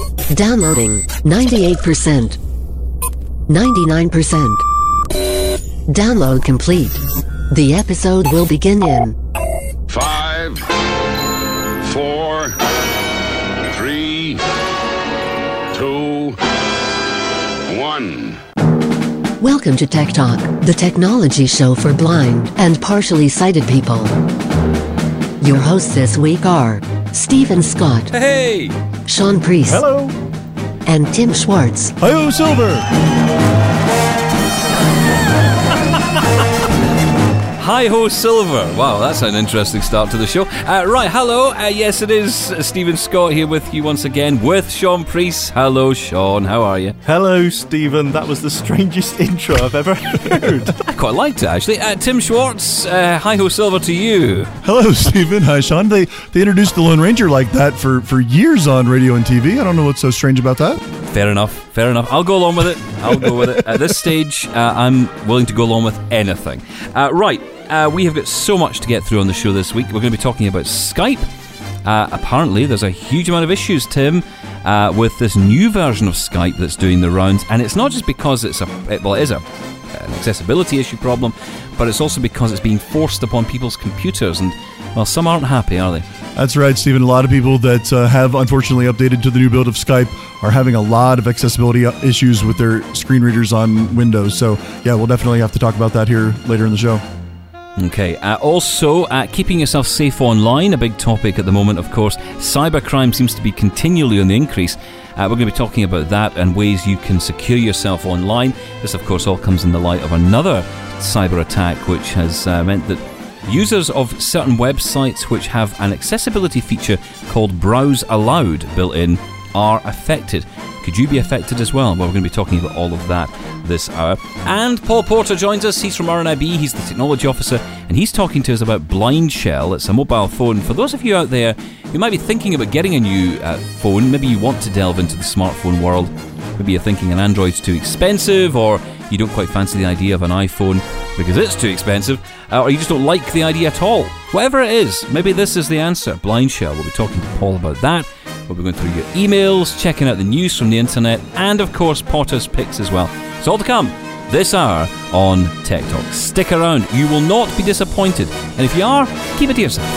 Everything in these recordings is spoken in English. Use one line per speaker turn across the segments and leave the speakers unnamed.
Downloading 98%. 99%. Download complete. The episode will begin in
5, 4, 3, 2, 1.
Welcome to Tech Talk, the technology show for blind and partially sighted people. Your hosts this week are Stephen Scott,
Hey!
Sean Priest,
Hello.
and Tim Schwartz.
Hi-yo, Silver.
Hi-ho, Silver. Wow, that's an interesting start to the show. Right, hello. Yes, it is Stephen Scott here with you once again with Sean Priest. Hello, Sean. How are you?
Hello, Stephen. That was the strangest intro I've ever heard.
I quite liked it, actually. Tim Schwartz, hi-ho, Silver to you.
Hello, Stephen. Hi, Sean. They introduced the Lone Ranger like that for years on radio and TV. I don't know what's so strange about that.
Fair enough. I'll go along with it. At this stage, I'm willing to go along with anything. Right. We have got so much to get through on the show this week. We're going to be talking about Skype. Apparently, there's a huge amount of issues, Tim, with this new version of Skype that's doing the rounds. And it's not just because it is an accessibility issue problem, but it's also because it's being forced upon people's computers. And, well, some aren't happy, are they?
That's right, Stephen. A lot of people that have unfortunately updated to the new build of Skype are having a lot of accessibility issues with their screen readers on Windows. So, yeah, we'll definitely have to talk about that here later in the show.
Okay, also, keeping yourself safe online, a big topic at the moment, of course. Cybercrime seems to be continually on the increase. We're going to be talking about that and ways you can secure yourself online. This, of course, all comes in the light of another cyber attack, which has meant that users of certain websites which have an accessibility feature called Browse Aloud built in are affected. Could you be affected as well? Well, we're going to be talking about all of that this hour. And Paul Porter joins us. He's from RNIB. He's the technology officer, and he's talking to us about Blind Shell. It's a mobile phone. For those of you out there who might be thinking about getting a new phone, maybe you want to delve into the smartphone world, maybe you're thinking an Android's too expensive, or you don't quite fancy the idea of an iPhone because it's too expensive, or you just don't like the idea at all. Whatever it is, maybe this is the answer. Blind Shell. We'll be talking to Paul about that. We'll be going through your emails, checking out the news from the internet, and of course Potter's picks as well. It's all to come this hour on Tech Talk. Stick around, you will not be disappointed, and if you are, keep it to yourself.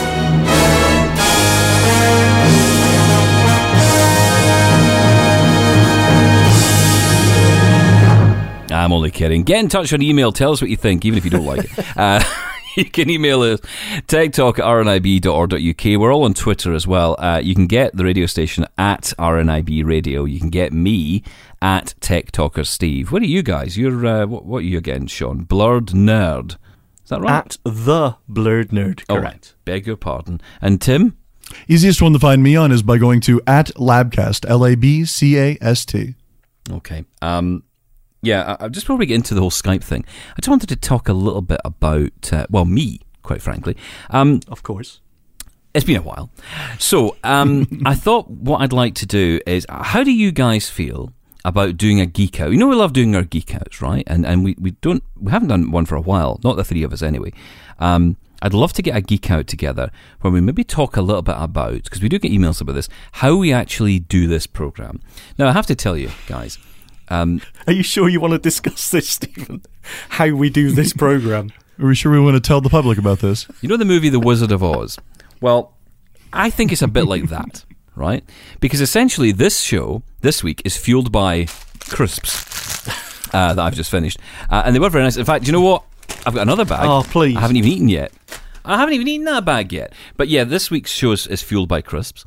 I'm only kidding. Get in touch on email, tell us what you think, even if you don't like it. You can email us, techtalk@rnib.org.uk. We're all on Twitter as well. You can get the radio station at RNIB Radio. You can get me at Tech Talker Steve. What are you guys? You're what are you again, Sean? Blurred Nerd. Is that right?
At the Blurred Nerd, correct.
Oh, beg your pardon. And Tim?
Easiest one to find me on is by going to @Labcast, LABCAST.
Okay. Yeah, just before we get into the whole Skype thing, I just wanted to talk a little bit about, me, quite frankly.
Of course.
It's been a while. So, I thought what I'd like to do is, how do you guys feel about doing a geek out? You know we love doing our geek outs, right? And we haven't done one for a while, not the three of us anyway. I'd love to get a geek out together where we maybe talk a little bit about, because we do get emails about this, how we actually do this program. Now, I have to tell you, guys,
are you sure you want to discuss this, Stephen? How we do this program?
Are we sure we want to tell the public about this?
You know the movie The Wizard of Oz? Well, I think it's a bit like that, right? Because essentially this show, this week, is fueled by crisps that I've just finished. And they were very nice. In fact, do you know what? I've got another bag.
Oh, please.
I haven't even eaten yet. I haven't even eaten that bag yet. But yeah, this week's show is fueled by crisps.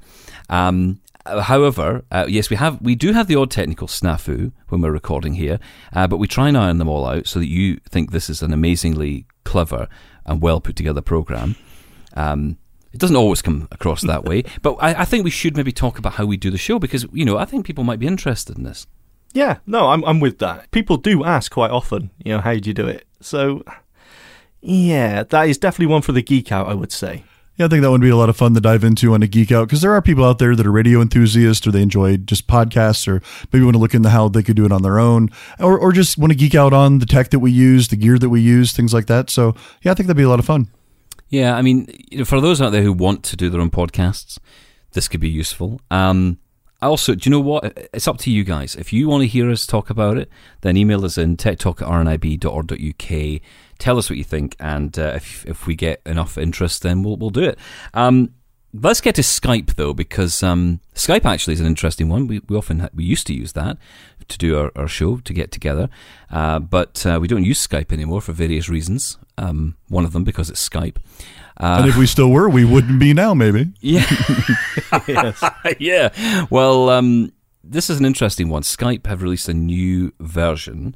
However, yes, we do have the odd technical snafu when we're recording here, but we try and iron them all out so that you think this is an amazingly clever and well put together program. It doesn't always come across that way, but I think we should maybe talk about how we do the show because, you know, I think people might be interested in this.
Yeah, no, I'm with that. People do ask quite often, you know, how do you do it? So, yeah, that is definitely one for the geek out, I would say.
Yeah, I think that would be a lot of fun to dive into on a geek out because there are people out there that are radio enthusiasts or they enjoy just podcasts or maybe want to look into how they could do it on their own or just want to geek out on the tech that we use, the gear that we use, things like that. So, yeah, I think that'd be a lot of fun.
Yeah, I mean, for those out there who want to do their own podcasts, this could be useful. Also, do you know what? It's up to you guys. If you want to hear us talk about it, then email us in techtalk@rnib.org.uk. Tell us what you think, and if we get enough interest, then we'll do it. Let's get to Skype though, because Skype actually is an interesting one. We used to use that to do our show, to get together, but we don't use Skype anymore for various reasons. One of them because it's Skype.
And if we still were, we wouldn't be now, maybe.
Yeah.
Yes.
Yeah. Well, this is an interesting one. Skype have released a new version,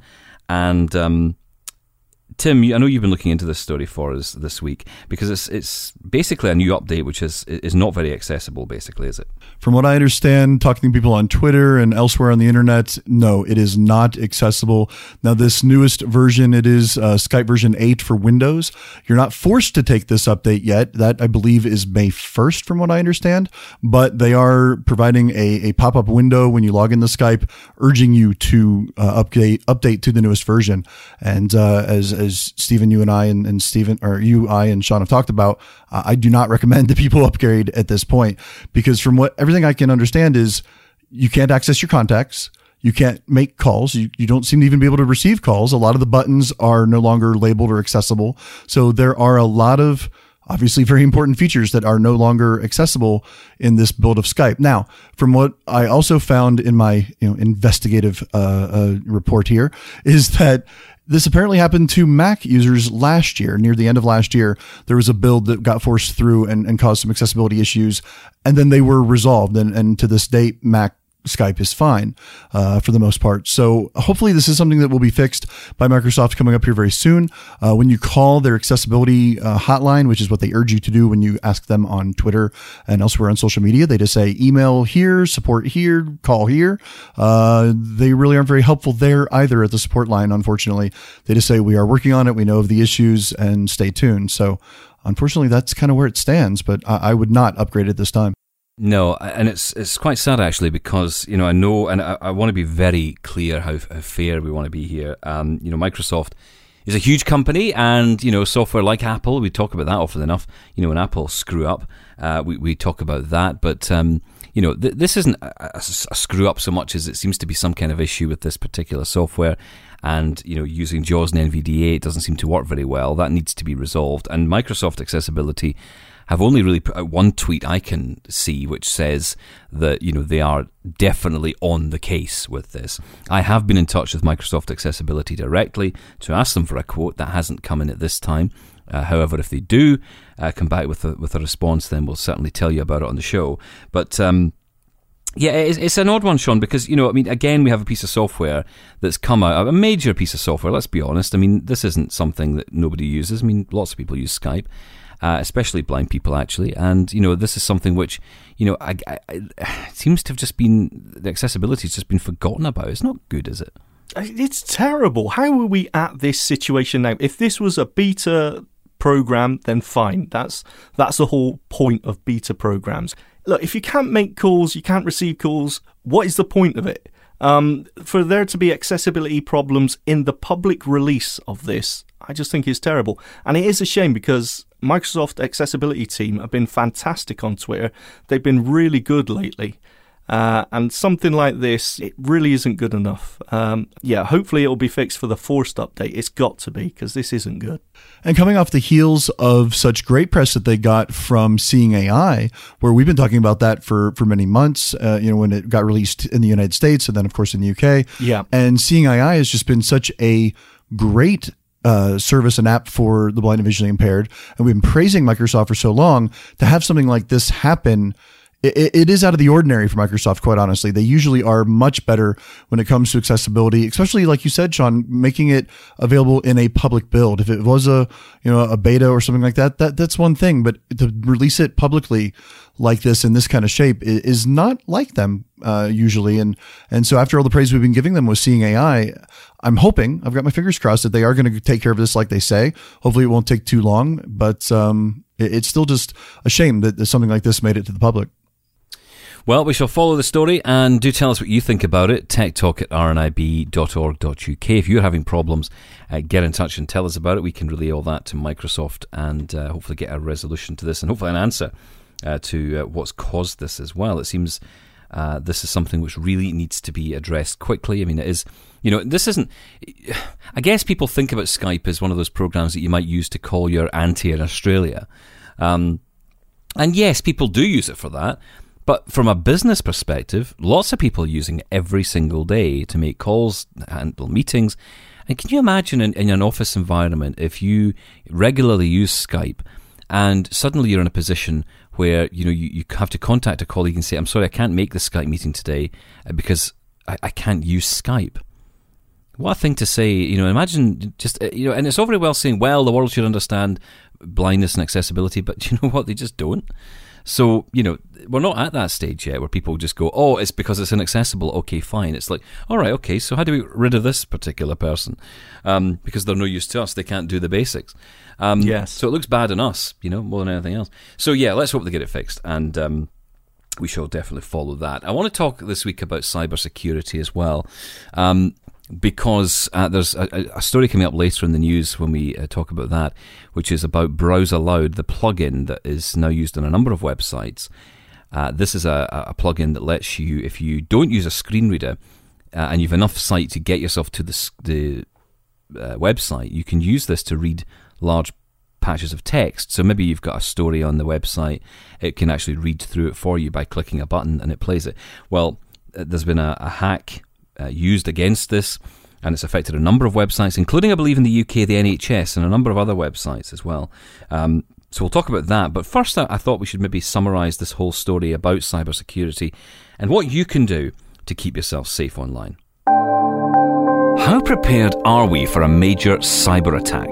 and Tim, I know you've been looking into this story for us this week, because it's basically a new update which is not very accessible, basically, is it?
From what I understand, talking to people on Twitter and elsewhere on the internet, no, it is not accessible. Now, this newest version, it is Skype version 8 for Windows. You're not forced to take this update yet. That, I believe, is May 1st, from what I understand. But they are providing a pop-up window when you log into Skype, urging you to update to the newest version. And as Stephen, you and I and Stephen, or you, I, and Sean have talked about, I do not recommend that people upgrade at this point, because from everything I can understand is you can't access your contacts. You can't make calls. You don't seem to even be able to receive calls. A lot of the buttons are no longer labeled or accessible. So there are a lot of obviously very important features that are no longer accessible in this build of Skype. Now, from what I also found in my investigative report here, is that this apparently happened to Mac users last year. Near the end of last year, there was a build that got forced through and caused some accessibility issues, and then they were resolved. And to this date, Mac Skype is fine for the most part. So hopefully this is something that will be fixed by Microsoft coming up here very soon. When you call their accessibility hotline, which is what they urge you to do when you ask them on Twitter and elsewhere on social media, they just say email here, support here, call here. They really aren't very helpful there either at the support line, unfortunately. They just say, we are working on it, we know of the issues, and stay tuned. So unfortunately, that's kind of where it stands, but I would not upgrade at this time.
No, and it's quite sad actually, because I know, and I want to be very clear how fair we want to be here. Microsoft is a huge company, and software like Apple, we talk about that often enough. When Apple screw up, we talk about that. But this isn't a screw up so much as it seems to be some kind of issue with this particular software. And using JAWS and NVDA, it doesn't seem to work very well. That needs to be resolved. And Microsoft Accessibility have only really put out one tweet I can see, which says that they are definitely on the case with this. I have been in touch with Microsoft Accessibility directly to ask them for a quote. That hasn't come in at this time. However, if they do come back with a response, then we'll certainly tell you about it on the show. But yeah, it's an odd one, Sean, because again, we have a piece of software that's come out, a major piece of software. Let's be honest. This isn't something that nobody uses. Lots of people use Skype. Especially blind people, actually. And, this is something which, it seems to have just been, the accessibility has just been forgotten about. It's not good, is it?
It's terrible. How are we at this situation now? If this was a beta program, then fine. That's the whole point of beta programs. Look, if you can't make calls, you can't receive calls, what is the point of it? For there to be accessibility problems in the public release of this, I just think is terrible. And it is a shame, because Microsoft Accessibility team have been fantastic on Twitter. They've been really good lately. And something like this, it really isn't good enough. Hopefully it'll be fixed for the forced update. It's got to be, because this isn't good.
And coming off the heels of such great press that they got from Seeing AI, where we've been talking about that for many months, when it got released in the United States and then, of course, in the UK.
Yeah.
And Seeing AI has just been such a great service and app for the blind and visually impaired. And we've been praising Microsoft for so long. To have something like this happen, it is out of the ordinary for Microsoft, quite honestly. They usually are much better when it comes to accessibility, especially, like you said, Sean, making it available in a public build. If it was a beta or something like that, that's one thing. But to release it publicly like this in this kind of shape is not like them usually. And so after all the praise we've been giving them with Seeing AI, I'm hoping, I've got my fingers crossed, that they are going to take care of this like they say. Hopefully it won't take too long, but it's still just a shame that something like this made it to the public.
Well, we shall follow the story, and do tell us what you think about it. techtalk@rnib.org.uk. If you're having problems, get in touch and tell us about it. We can relay all that to Microsoft and hopefully get a resolution to this, and hopefully an answer to what's caused this as well. It seems This is something which really needs to be addressed quickly. I mean, it is, this isn't, I guess people think about Skype as one of those programs that you might use to call your auntie in Australia. And yes, people do use it for that. But from a business perspective, lots of people are using it every single day to make calls, handle meetings. And can you imagine in an office environment, if you regularly use Skype and suddenly you're in a position where, you have to contact a colleague and say, I'm sorry, I can't make the Skype meeting today because I can't use Skype. What a thing to say, imagine just, and it's all very well saying, well, the world should understand blindness and accessibility, but you know what? They just don't. So, we're not at that stage yet where people just go, oh, it's because it's inaccessible. Okay, fine. It's like, all right, okay, so how do we get rid of this particular person? Because they're no use to us. They can't do the basics.
Yes.
So it looks bad on us, more than anything else. So, yeah, let's hope they get it fixed. And we shall definitely follow that. I want to talk this week about cybersecurity as well. Because there's a story coming up later in the news when we talk about that, which is about Browser Loud, the plugin that is now used on a number of websites. This is a plugin that lets you, if you don't use a screen reader and you've enough sight to get yourself to the website, you can use this to read large patches of text. So maybe you've got a story on the website, it can actually read through it for you by clicking a button and it plays it. Well, there's been a hack used against this, and it's affected a number of websites, including, I believe, in the UK, the NHS, and a number of other websites as well. So we'll talk about that. But first, I thought we should maybe summarise this whole story about cybersecurity and what you can do to keep yourself safe online. How prepared are we for a major cyber attack?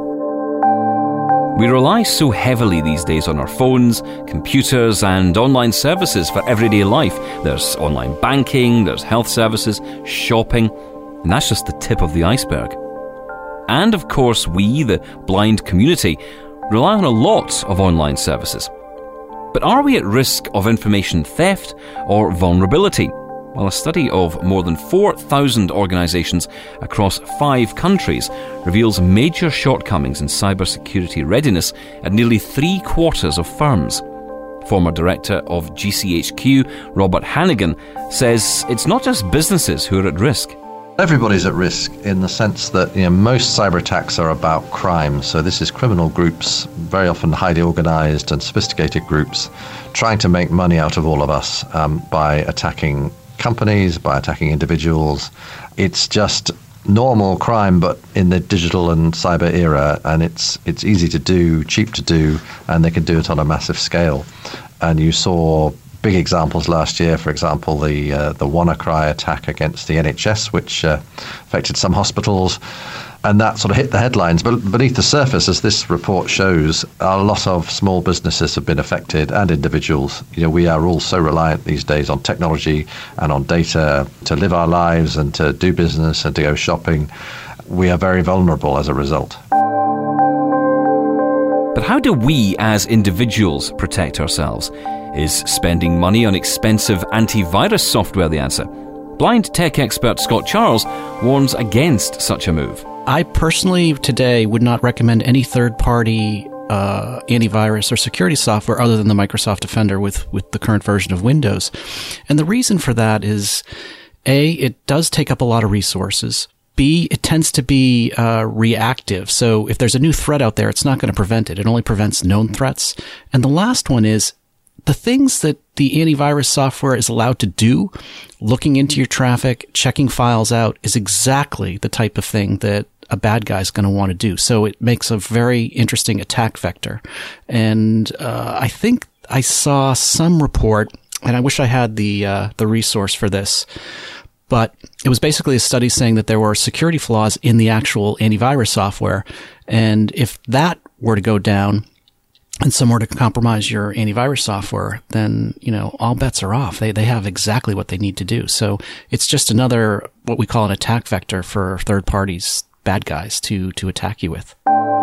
We rely so heavily these days on our phones, computers, and online services for everyday life. There's online banking, there's health services, shopping, and that's just the tip of the iceberg. And of course, we, the blind community, rely on a lot of online services. But are we at risk of information theft or vulnerability? Well, a study of more than 4,000 organisations across 5 countries reveals major shortcomings in cybersecurity readiness at nearly 3/4 of firms. Former director of GCHQ, Robert Hannigan, says it's not just businesses who are at risk.
Everybody's at risk in the sense that most cyber attacks are about crime. So this is criminal groups, very often highly organised and sophisticated groups, trying to make money out of all of us by attacking companies, by attacking individuals. It's just normal crime, but in the digital and cyber era, and it's easy to do, cheap to do, and they can do it on a massive scale. And you saw big examples last year, for example, the WannaCry attack against the NHS, which affected some hospitals, and that sort of hit the headlines. But beneath the surface, as this report shows, a lot of small businesses have been affected and individuals. We are all so reliant these days on technology and on data to live our lives and to do business and to go shopping. We are very vulnerable as a result.
But how do we as individuals protect ourselves? Is spending money on expensive antivirus software the answer? Blind tech expert Scott Charles warns against such a move.
I personally today would not recommend any third-party antivirus or security software other than the Microsoft Defender with the current version of Windows. And the reason for that is, A, it does take up a lot of resources. B, it tends to be reactive. So if there's a new threat out there, it's not going to prevent it. It only prevents known threats. And the last one is, the things that the antivirus software is allowed to do, looking into your traffic, checking files out, is exactly the type of thing that a bad guy's going to want to do. So it makes a very interesting attack vector. And I think I saw some report, and I wish I had the resource for this, but it was basically a study saying that there were security flaws in the actual antivirus software. And if that were to go down, and somewhere to compromise your antivirus software, then, all bets are off. They have exactly what they need to do. So it's just another, what we call an attack vector for third parties, bad guys, to attack you with.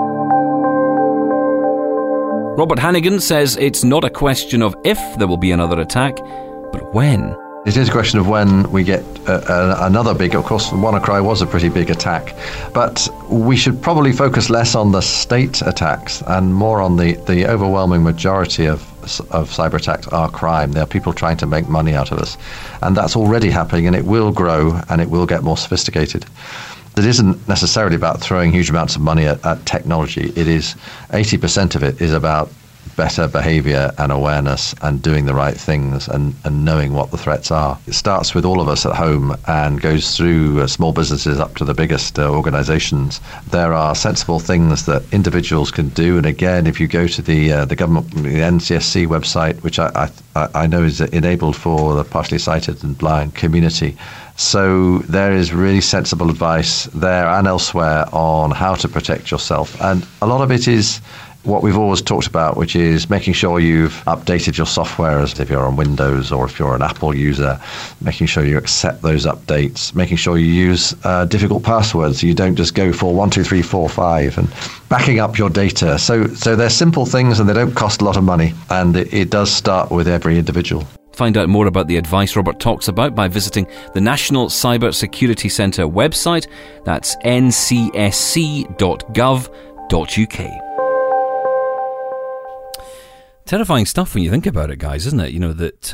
Robert Hannigan says it's not a question of if there will be another attack, but when.
It is a question of when we get another big, of course, WannaCry was a pretty big attack, but we should probably focus less on the state attacks and more on the overwhelming majority of of cyber attacks are crime. They are people trying to make money out of us. And that's already happening, and it will grow, and it will get more sophisticated. It isn't necessarily about throwing huge amounts of money at technology. It is 80% of it is about better behavior and awareness and doing the right things and knowing what the threats are. It starts with all of us at home and goes through small businesses up to the biggest organizations. There are sensible things that individuals can do. And again, if you go to the government, the NCSC website, which I know is enabled for the partially sighted and blind community, so there is really sensible advice there and elsewhere on how to protect yourself. And a lot of it is what we've always talked about, which is making sure you've updated your software as if you're on Windows or if you're an Apple user, making sure you accept those updates, making sure you use difficult passwords so you don't just go for 1, 2, 3, 4, 5 and backing up your data. So they're simple things and they don't cost a lot of money, and it does start with every individual.
Find out more about the advice Robert talks about by visiting the National Cyber Security Centre website. That's ncsc.gov.uk. Terrifying stuff when you think about it, guys, isn't it? You know, that,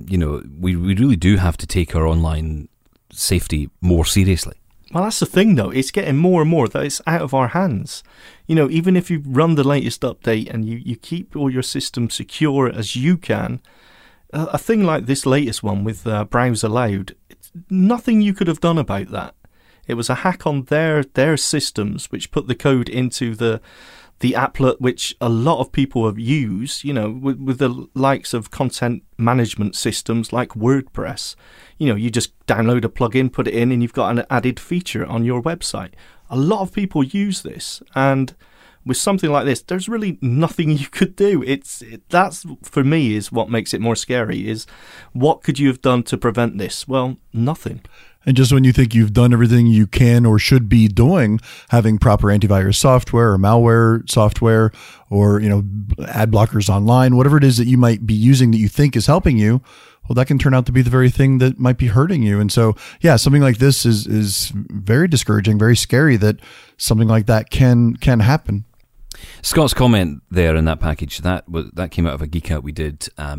we really do have to take our online safety more seriously.
Well, that's the thing, though. It's getting more and more that it's out of our hands. You know, even if you run the latest update and you keep all your systems secure as you can, a thing like this latest one with Browse Aloud, it's nothing you could have done about that. It was a hack on their systems, which put the code into the applet which a lot of people have used, you know, with the likes of content management systems like WordPress. You know, you just download a plugin, put it in, and you've got an added feature on your website. A lot of people use this, and with something like this, there's really nothing you could do. That's, for me, is what makes it more scary, is what could you have done to prevent this? Well, nothing.
And just when you think you've done everything you can or should be doing, having proper antivirus software or malware software or, ad blockers online, whatever it is that you might be using that you think is helping you, well, that can turn out to be the very thing that might be hurting you. And so, yeah, something like this is very discouraging, very scary that something like that can happen.
Scott's comment there in that package, that came out of a Geek Out we did a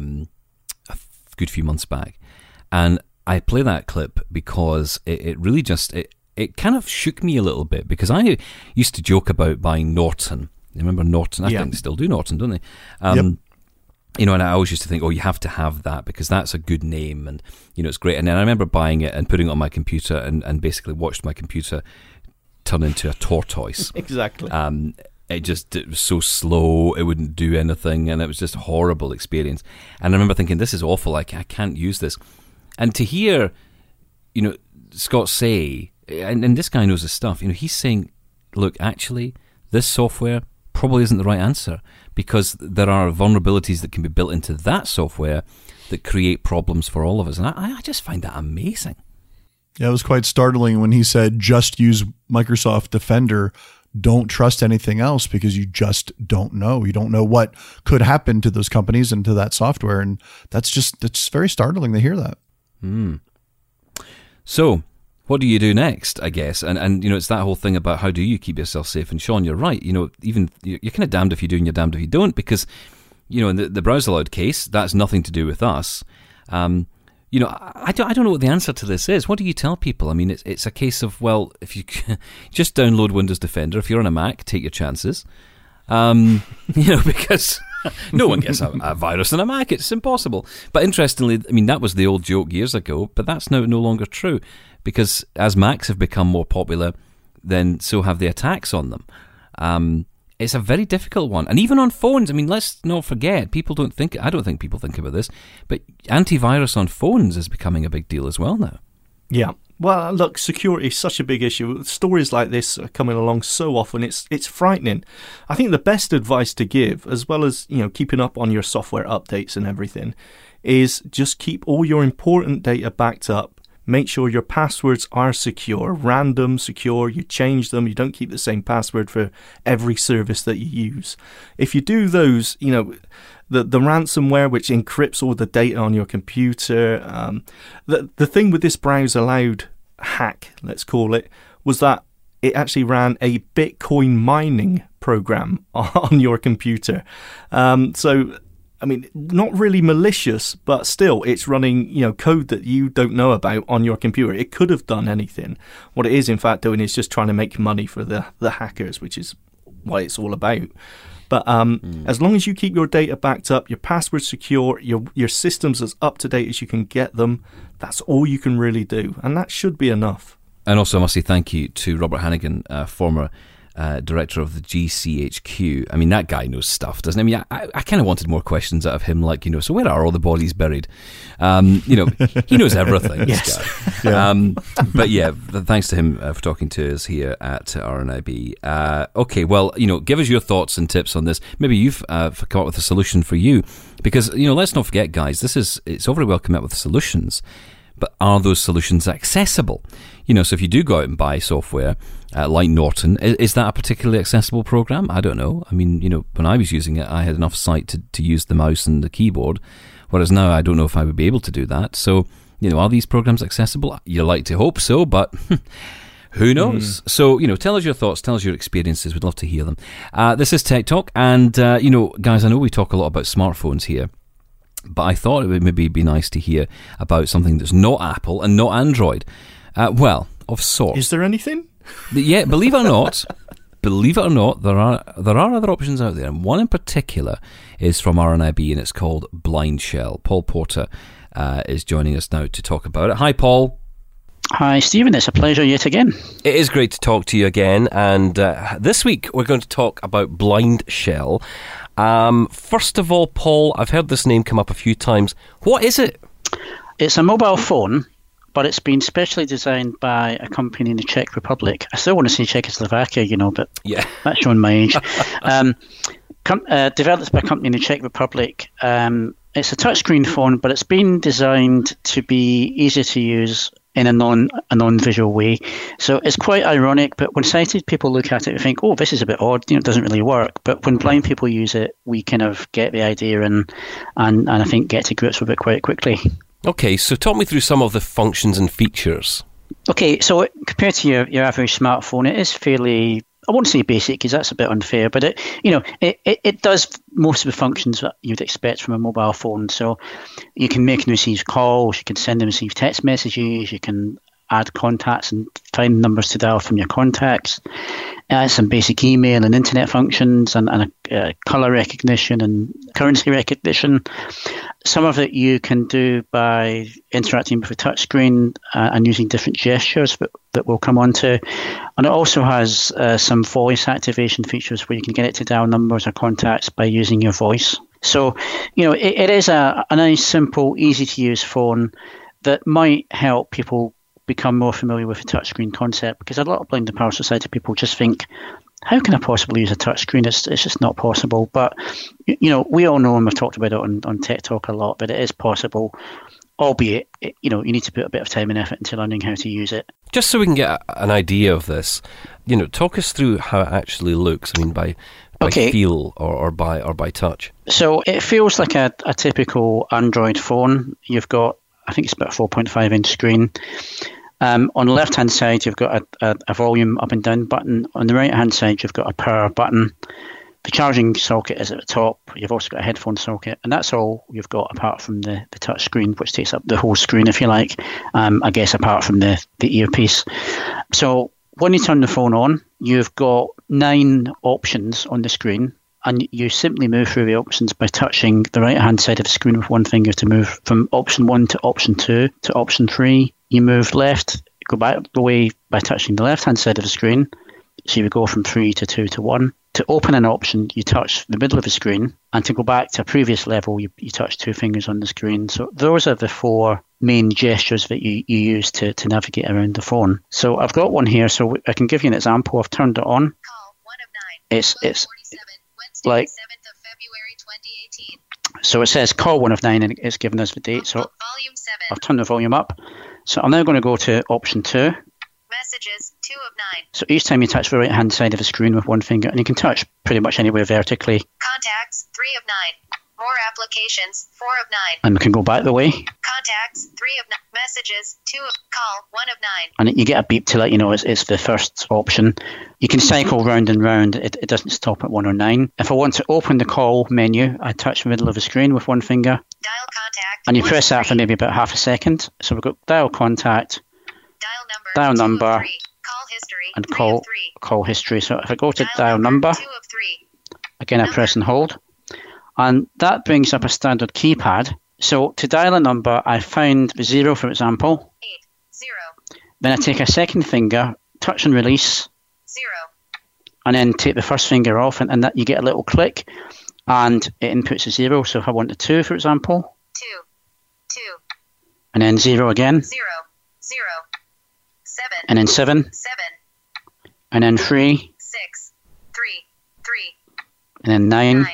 good few months back. And I play that clip because it really just, it kind of shook me a little bit, because I used to joke about buying Norton. You remember Norton? I think they still do Norton, don't they?
Yep.
And I always used to think, you have to have that because that's a good name and, it's great. And then I remember buying it and putting it on my computer and basically watched my computer turn into a tortoise.
Exactly.
It was so slow, it wouldn't do anything, and it was just a horrible experience. And I remember thinking, this is awful, I can't use this. And to hear, Scott say, and this guy knows his stuff, he's saying, look, actually, this software probably isn't the right answer, because there are vulnerabilities that can be built into that software that create problems for all of us. And I just find that amazing.
Yeah, it was quite startling when he said, just use Microsoft Defender. Don't trust anything else, because you just don't know. You don't know what could happen to those companies and to that software. And it's very startling to hear that.
So what do you do next, I guess? And it's that whole thing about how do you keep yourself safe? And Sean, you're right. Even you're kind of damned if you do and you're damned if you don't, because, in the Browse Aloud case, that's nothing to do with us. I don't know what the answer to this is. What do you tell people? I mean, it's a case of, well, if you just download Windows Defender, if you're on a Mac, take your chances. Because no one gets a virus on a Mac. It's impossible. But interestingly, I mean, that was the old joke years ago, but that's now no longer true, because as Macs have become more popular, then so have the attacks on them. It's a very difficult one. And even on phones, I mean, let's not forget, I don't think people think about this, but antivirus on phones is becoming a big deal as well now. Yeah.
Well, look, security is such a big issue. Stories like this are coming along so often. It's frightening. I think the best advice to give, as well as, keeping up on your software updates and everything, is just keep all your important data backed up. Make sure your passwords are secure, random, secure. You change them. You don't keep the same password for every service that you use. If you do those, the ransomware, which encrypts all the data on your computer, the thing with this Browse Aloud hack, let's call it, was that it actually ran a Bitcoin mining program on your computer. So I mean, not really malicious, but still, it's running, code that you don't know about on your computer. It could have done anything. What it is, in fact, doing is just trying to make money for the hackers, which is what it's all about. But as long as you keep your data backed up, your passwords secure, your systems as up to date as you can get them, that's all you can really do, and that should be enough.
And also, I must say thank you to Robert Hannigan, former director of the GCHQ. I mean, that guy knows stuff, doesn't he? I mean, I kind of wanted more questions out of him, like, so where are all the bodies buried? He knows everything, this guy. Yeah. But yeah, thanks to him for talking to us here at RNIB. Okay, well, give us your thoughts and tips on this. Maybe you've come up with a solution for you, because, let's not forget, guys, it's all very well come up with solutions, but are those solutions accessible? So if you do go out and buy software like Norton, is that a particularly accessible program? I don't know. I mean, when I was using it, I had enough sight to use the mouse and the keyboard, whereas now I don't know if I would be able to do that. So, are these programs accessible? You like to hope so, but who knows? So, tell us your thoughts, tell us your experiences. We'd love to hear them. This is Tech Talk, and, guys, I know we talk a lot about smartphones here, but I thought it would maybe be nice to hear about something that's not Apple and not Android. Well, of sorts.
Is there anything?
Yeah, believe it or not, there are other options out there, and one in particular is from RNIB, and it's called Blind Shell. Paul Porter is joining us now to talk about it. Hi, Paul.
Hi, Stephen. It's a pleasure yet again.
It is great to talk to you again, and this week we're going to talk about Blind Shell. First of all, Paul, I've heard this name come up a few times. What is it?
It's a mobile phone, but it's been specially designed by a company in the Czech Republic. I still want to say Czechoslovakia, but
yeah,
that's showing my age. Developed by a company in the Czech Republic. It's a touchscreen phone, but it's been designed to be easy to use in a non-visual way. So it's quite ironic, but when sighted people look at it and think, oh, this is a bit odd, it doesn't really work. But when blind people use it, we kind of get the idea and I think get to grips with it quite quickly.
Okay, so talk me through some of the functions and features.
Okay, so compared to your average smartphone, it is fairly, I won't say basic because that's a bit unfair, but it does most of the functions that you'd expect from a mobile phone. So you can make and receive calls, you can send and receive text messages, you can add contacts and find numbers to dial from your contacts, some basic email and internet functions, and colour recognition and currency recognition. Some of it you can do by interacting with a touchscreen and using different gestures that we'll come on to. And it also has some voice activation features where you can get it to dial numbers or contacts by using your voice. So, it is a nice, simple, easy-to-use phone that might help people become more familiar with the touchscreen concept, because a lot of blind and partially sighted people just think, how can I possibly use a touchscreen? It's just not possible. But, we all know, and we've talked about it on Tech Talk a lot, but it is possible, albeit, you need to put a bit of time and effort into learning how to use it.
Just so we can get an idea of this, talk us through how it actually looks. I mean, by feel or by touch. So
it feels like a typical Android phone. You've got, I think it's about a 4.5-inch screen. On the left-hand side, you've got a volume up and down button. On the right-hand side, you've got a power button. The charging socket is at the top. You've also got a headphone socket. And that's all you've got apart from the touch screen, which takes up the whole screen, if you like, I guess, apart from the earpiece. So when you turn the phone on, you've got 9 options on the screen. And you simply move through the options by touching the right-hand side of the screen with one finger to move from option 1 to option 2 to option 3. You move left, go back the way by touching the left-hand side of the screen. So you would go from 3 to 2 to 1. To open an option, you touch the middle of the screen. And to go back to a previous level, you touch 2 fingers on the screen. So those are the 4 main gestures that you use to navigate around the phone. So I've got one here, so I can give you an example. I've turned it on.
Call 1 of 9.
It's like
7th of February 2018.
So it says call 1 of 9 and it's given us the date. So
volume 7.
I'll turn the volume up. So I'm now going to go to option 2.
Messages 2 of 9.
So each time you touch the right hand side of the screen with one finger, and you can touch pretty much anywhere vertically.
Contacts 3 of 9. More applications, 4 of 9.
And we can go back the way.
Contacts, 3 of 9. Messages, 2 of. Call, 1 of 9.
And you get a beep to let you know it's the first option. You can cycle round and round. It doesn't stop at 1 or 9. If I want to open the call menu, I touch the middle of the screen with one finger.
Dial contact.
And you press that for maybe about half a second. So we've got dial contact,
Dial number. 2
number,
of 3. Call history.
and
3
call
of 3.
call history. So if I go to dial number,
2 of 3.
again I press and hold. And that brings up a standard keypad. So to dial a number, I find 0, for example.
8. 0.
Then I take a second finger, touch and release,
0.
and then take the first finger off, and that you get a little click, and it inputs a 0. So if I want a 2, for example,
2. 2.
and then 0 again,
0. 0. 7.
and then 7,
7.
and then 3,
6. 3. 3.
and then 9,
9. 9.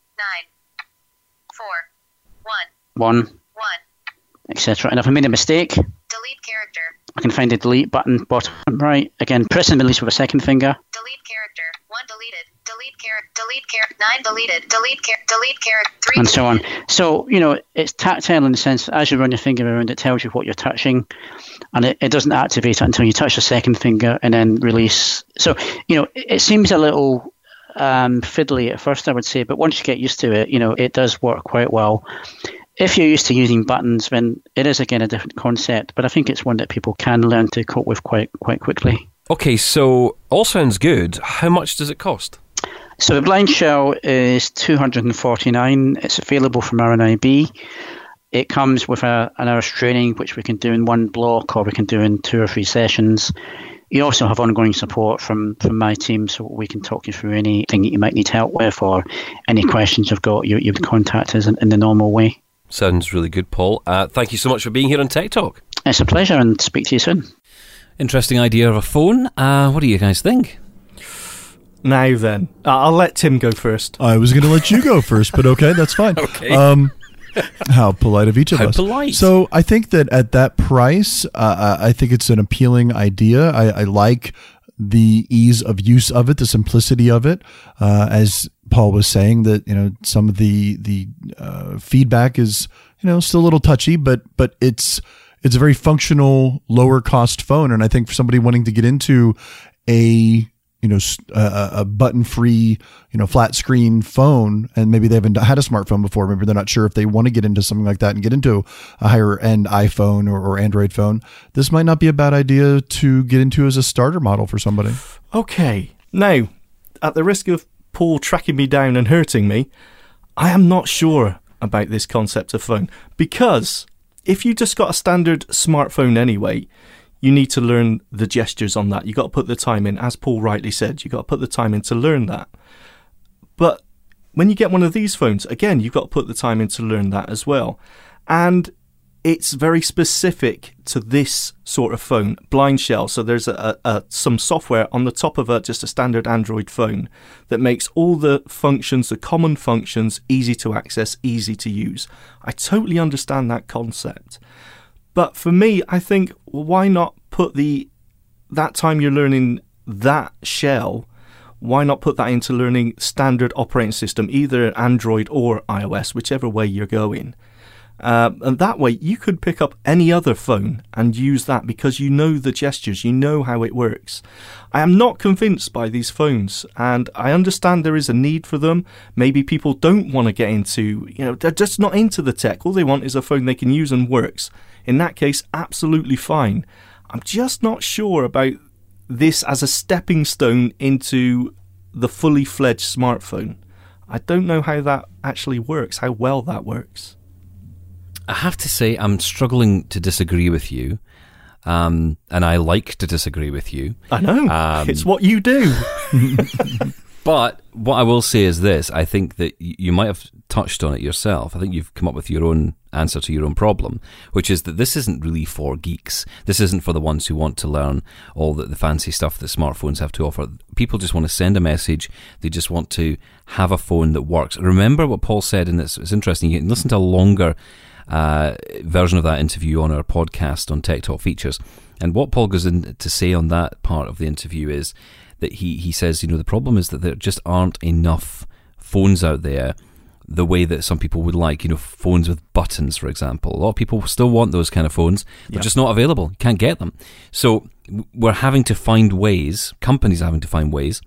4. 1.
1,
1.
etc. And if I made a mistake,
Delete character.
I can find the delete button bottom right. Again, press and release with a second finger.
Delete character. 1 deleted. Delete character. Delete character. 9 deleted. Delete character. Delete character. 3
And so on. So, it's tactile in the sense that as you run your finger around, it tells you what you're touching, and it doesn't activate it until you touch the second finger and then release. So, it seems a little fiddly at first, I would say, but once you get used to it, it does work quite well. If you're used to using buttons, then it is, again, a different concept, but I think it's one that people can learn to cope with quite quickly.
Okay, so all sounds good. How much does it cost?
So the blind shell is $249. It's available from RNIB. It comes with an hour's training, which we can do in one block, or we can do in 2 or 3 sessions. You also have ongoing support from my team, so we can talk you through anything that you might need help with, or any questions you've got. You would contact us in the normal way.
Sounds really good, Paul. Thank you so much for being here on Tech Talk.
It's a pleasure, and speak to you soon.
Interesting idea of a phone. What do you guys think?
Now then, I'll let Tim go first.
I was going to let you go first, but okay, that's fine.
Okay.
How polite of each of us.
How polite.
So I think that at that price, I think it's an appealing idea. I like the ease of use of it, the simplicity of it. As Paul was saying, that some of the feedback is still a little touchy, but it's a very functional, lower cost phone. And I think for somebody wanting to get into a button free, flat screen phone, and maybe they haven't had a smartphone before, maybe they're not sure if they want to get into something like that and get into a higher end iPhone or Android phone, this might not be a bad idea to get into as a starter model for somebody.
Okay. Now, at the risk of Paul tracking me down and hurting me, I am not sure about this concept of phone, because if you just got a standard smartphone anyway, you need to learn the gestures on that. You got to put the time in, as Paul rightly said. You got to put the time in to learn that. But when you get one of these phones, again, you've got to put the time in to learn that as well. And it's very specific to this sort of phone, blind shell. So there's some software on the top of just a standard Android phone that makes all the functions, the common functions, easy to access, easy to use. I totally understand that concept. But for me, I think, why not put that time you're learning that shell, why not put that into learning standard operating system, either Android or iOS, whichever way you're going. And that way you could pick up any other phone and use that, because you know the gestures, you know how it works. I am not convinced by these phones, and I understand there is a need for them. Maybe people don't want to get into, they're just not into the tech. All they want is a phone they can use and works. In that case, absolutely fine. I'm just not sure about this as a stepping stone into the fully fledged smartphone. I don't know how that actually works, how well that works.
I have to say, I'm struggling to disagree with you, and I like to disagree with you.
I know, it's what you do.
But what I will say is this: I think that you might have touched on it yourself. I think you've come up with your own answer to your own problem, which is that this isn't really for geeks. This isn't for the ones who want to learn all the fancy stuff that smartphones have to offer. People just want to send a message. They just want to have a phone that works. Remember what Paul said, and it's interesting. You can listen to a longer version of that interview on our podcast on Tech Talk Features. And what Paul goes in to say on that part of the interview is that he says, the problem is that there just aren't enough phones out there the way that some people would like, phones with buttons, for example. A lot of people still want those kind of phones. They're just not available. You can't get them. So we're having to find ways, companies are having to find ways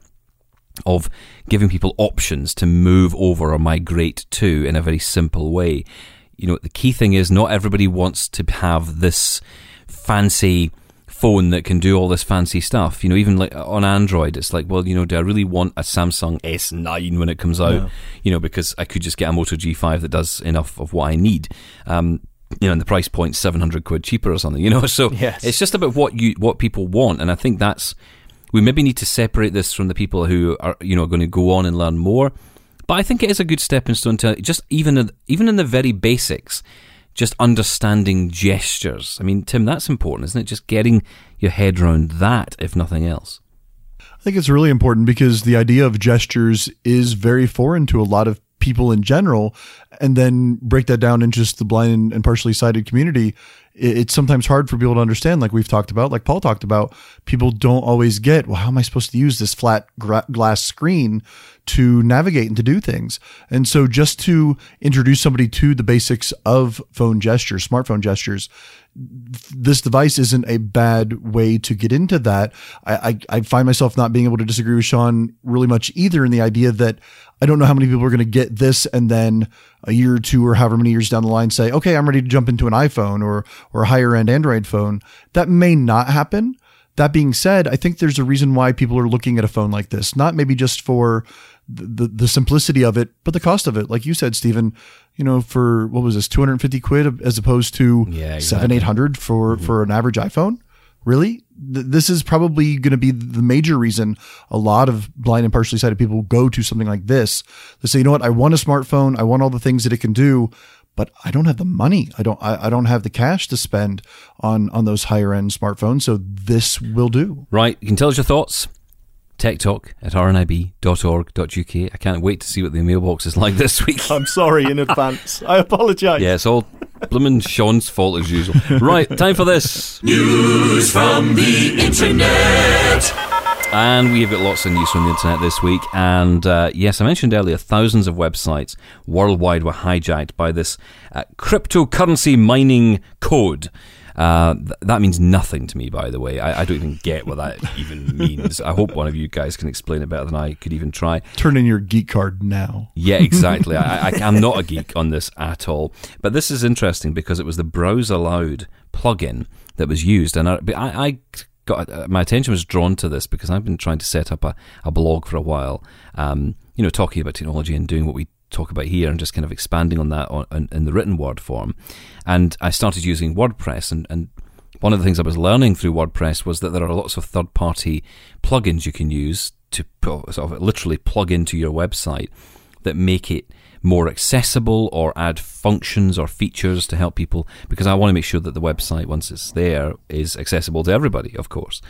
of giving people options to move over or migrate to in a very simple way. The key thing is not everybody wants to have this fancy phone that can do all this fancy stuff. Even like on Android, it's like, well, do I really want a Samsung S9 when it comes out? Because I could just get a Moto G5 that does enough of what I need. And the price point's 700 quid cheaper or something, So
yes.
It's just about what people want. And I think we maybe need to separate this from the people who are, going to go on and learn more. But I think it is a good stepping stone to just even in the very basics, just understanding gestures. I mean, Tim, that's important, isn't it? Just getting your head around that, if nothing else.
I think it's really important because the idea of gestures is very foreign to a lot of people in general, and then break that down into just the blind and partially sighted community. It's sometimes hard for people to understand, like we've talked about, like Paul talked about. People don't always get, well, how am I supposed to use this flat glass screen to navigate and to do things? And so just to introduce somebody to the basics of phone gestures, smartphone gestures, this device isn't a bad way to get into that. I find myself not being able to disagree with Sean really much either, in the idea that I don't know how many people are going to get this and then a year or two or however many years down the line say, okay, I'm ready to jump into an iPhone or a higher end Android phone. That may not happen. That being said, I think there's a reason why people are looking at a phone like this, not maybe just for the simplicity of it, but the cost of it. Like you said, Stephen, for what was this, 250 quid as opposed to 700-800 for an average iPhone. Really? This is probably going to be the major reason a lot of blind and partially sighted people go to something like this. They say, I want a smartphone. I want all the things that it can do, but I don't have the money. I don't have the cash to spend on those higher end smartphones. So this will do.
Right. You can tell us your thoughts. techtalk@rnib.org.uk. I can't wait to see what the mailbox is like this week.
I'm sorry in advance. I apologise.
Yeah, it's all bloomin' Sean's fault as usual. Right, time for this.
News from the Internet.
And we've got lots of news from the internet this week. And yes, I mentioned earlier, thousands of websites worldwide were hijacked by this cryptocurrency mining code. That means nothing to me, by the way. I don't even get what that even means. I hope one of you guys can explain it better than I could even try.
Turn in your geek card now.
Yeah, exactly. I'm not a geek on this at all. But this is interesting because it was the Browse Aloud plugin that was used. And I got my attention was drawn to this because I've been trying to set up a blog for a while, talking about technology and doing what we talk about here and just kind of expanding on that in the written word form. And I started using WordPress, and one of the things I was learning through WordPress was that there are lots of third-party plugins you can use to sort of literally plug into your website that make it more accessible or add functions or features to help people, because I want to make sure that the website, once it's there, is accessible to everybody, of course.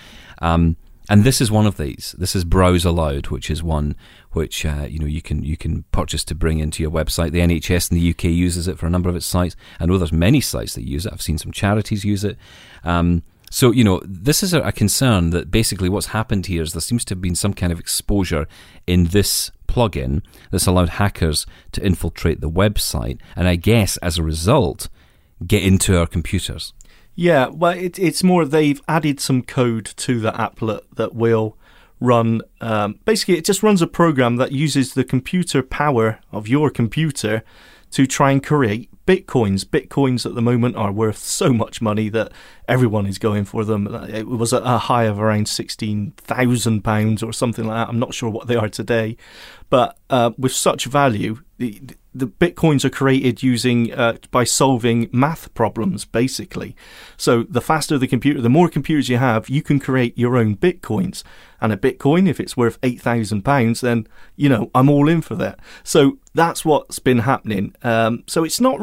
And this is one of these. This is Browse Aloud, which is one which you can purchase to bring into your website. The NHS in the UK uses it for a number of its sites. I know there's many sites that use it. I've seen some charities use it. So this is a concern that basically what's happened here is there seems to have been some kind of exposure in this plugin that's allowed hackers to infiltrate the website, and I guess as a result get into our computers.
Yeah, well, it's more they've added some code to the applet that will run. Basically, it just runs a program that uses the computer power of your computer to try and create bitcoins. Bitcoins at the moment are worth so much money that everyone is going for them. It was at a high of around £16,000 or something like that. I'm not sure what they are today. But with such value, the bitcoins are created using by solving math problems, basically. So the faster the computer, the more computers you have, you can create your own bitcoins. And a bitcoin, if it's worth £8,000, then, I'm all in for that. So that's what's been happening. So it's not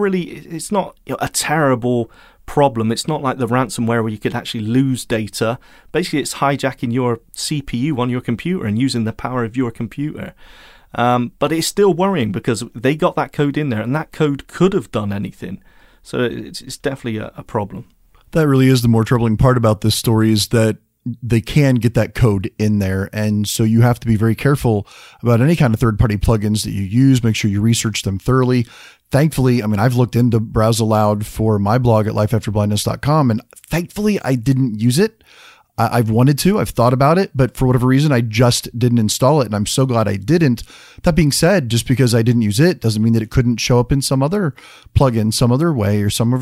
a terrible problem. It's not like the ransomware where you could actually lose data. Basically, it's hijacking your CPU on your computer and using the power of your computer. But it's still worrying because they got that code in there, and that code could have done anything. So it's definitely a problem.
That really is the more troubling part about this story, is that they can get that code in there. And so you have to be very careful about any kind of third-party plugins that you use. Make sure you research them thoroughly. Thankfully, I mean, I've looked into Browse Aloud for my blog at lifeafterblindness.com, and thankfully I didn't use it. I've wanted to, I've thought about it, but for whatever reason, I just didn't install it. And I'm so glad I didn't. That being said, just because I didn't use it doesn't mean that it couldn't show up in some other plugin, some other way, or some